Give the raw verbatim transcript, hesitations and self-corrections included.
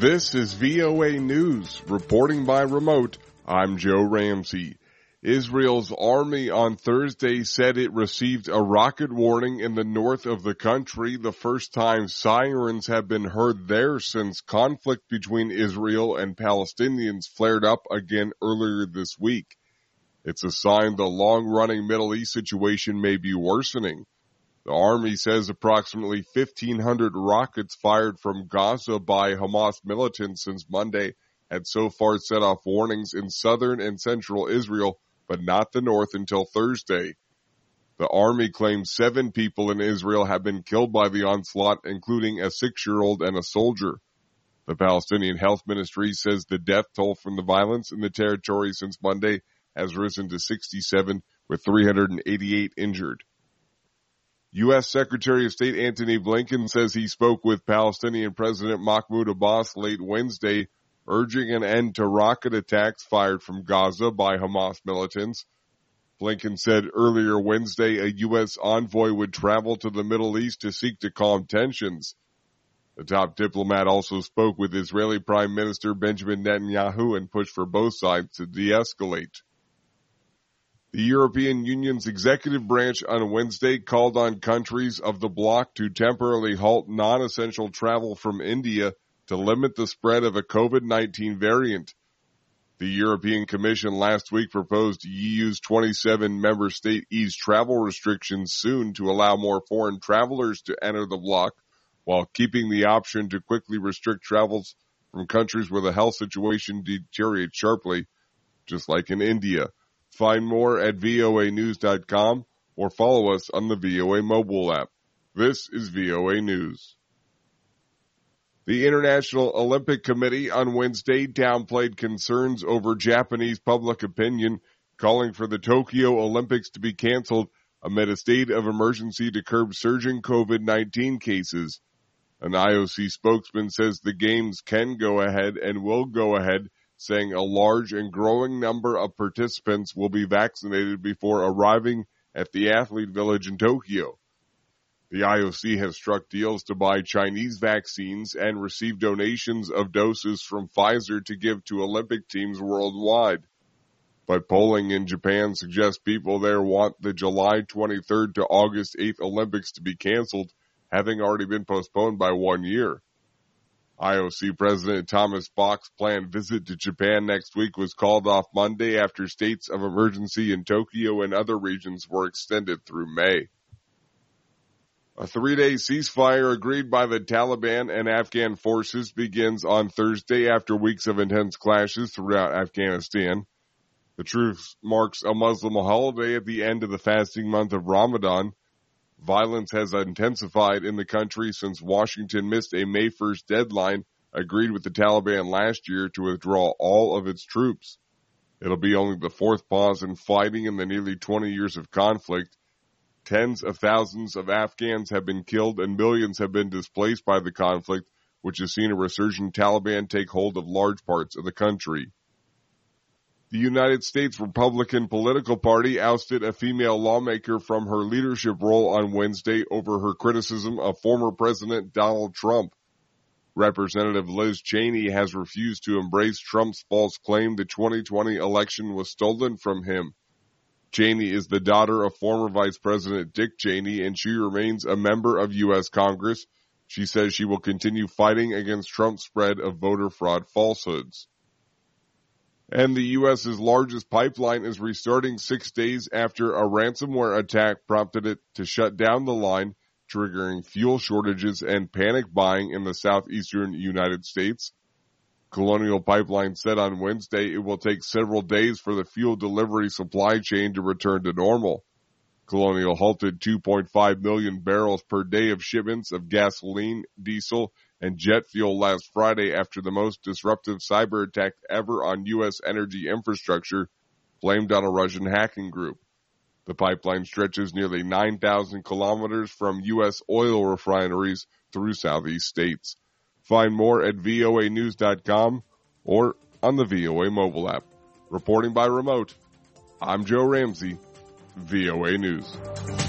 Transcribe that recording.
This is V O A News. Reporting by remote, I'm Joe Ramsey. Israel's army on Thursday said it received a rocket warning in the north of the country, the first time sirens have been heard there since conflict between Israel and Palestinians flared up again earlier this week. It's a sign the long-running Middle East situation may be worsening. The Army says approximately fifteen hundred rockets fired from Gaza by Hamas militants since Monday had so far set off warnings in southern and central Israel, but not the north until Thursday. The Army claims seven people in Israel have been killed by the onslaught, including a six-year-old and a soldier. The Palestinian Health Ministry says the death toll from the violence in the territory since Monday has risen to sixty-seven, with three hundred eighty-eight injured. U S Secretary of State Antony Blinken says he spoke with Palestinian President Mahmoud Abbas late Wednesday, urging an end to rocket attacks fired from Gaza by Hamas militants. Blinken said earlier Wednesday a U S envoy would travel to the Middle East to seek to calm tensions. The top diplomat also spoke with Israeli Prime Minister Benjamin Netanyahu and pushed for both sides to de-escalate. The European Union's executive branch on Wednesday called on countries of the bloc to temporarily halt non-essential travel from India to limit the spread of a COVID nineteen variant. The European Commission last week proposed E U's twenty-seven member state ease travel restrictions soon to allow more foreign travelers to enter the bloc, while keeping the option to quickly restrict travels from countries where the health situation deteriorates sharply, just like in India. Find more at V O A news dot com or follow us on the V O A mobile app. This is V O A News. The International Olympic Committee on Wednesday downplayed concerns over Japanese public opinion, calling for the Tokyo Olympics to be canceled amid a state of emergency to curb surging COVID nineteen cases. An I O C spokesman says the games can go ahead and will go ahead, saying a large and growing number of participants will be vaccinated before arriving at the athlete village in Tokyo. The I O C has struck deals to buy Chinese vaccines and receive donations of doses from Pfizer to give to Olympic teams worldwide. But polling in Japan suggests people there want the July twenty-third to August eighth Olympics to be canceled, having already been postponed by one year. I O C President Thomas Bach's planned visit to Japan next week was called off Monday after states of emergency in Tokyo and other regions were extended through May. A three-day ceasefire agreed by the Taliban and Afghan forces begins on Thursday after weeks of intense clashes throughout Afghanistan. The truce marks a Muslim holiday at the end of the fasting month of Ramadan. Violence has intensified in the country since Washington missed a May first deadline agreed with the Taliban last year to withdraw all of its troops. It'll be only the fourth pause in fighting in the nearly twenty years of conflict. Tens of thousands of Afghans have been killed and millions have been displaced by the conflict, which has seen a resurgent Taliban take hold of large parts of the country. The United States Republican political party ousted a female lawmaker from her leadership role on Wednesday over her criticism of former President Donald Trump. Representative Liz Cheney has refused to embrace Trump's false claim the twenty twenty election was stolen from him. Cheney is the daughter of former Vice President Dick Cheney, and she remains a member of U S Congress. She says she will continue fighting against Trump's spread of voter fraud falsehoods. And the U S's largest pipeline is restarting six days after a ransomware attack prompted it to shut down the line, triggering fuel shortages and panic buying in the southeastern United States. Colonial Pipeline said on Wednesday it will take several days for the fuel delivery supply chain to return to normal. Colonial halted two point five million barrels per day of shipments of gasoline, diesel, and jet fuel last Friday after the most disruptive cyber attack ever on U S energy infrastructure, blamed on a Russian hacking group. The pipeline stretches nearly nine thousand kilometers from U S oil refineries through southeast states. Find more at V O A news dot com or on the V O A mobile app. Reporting by remote, I'm Joe Ramsey, V O A News.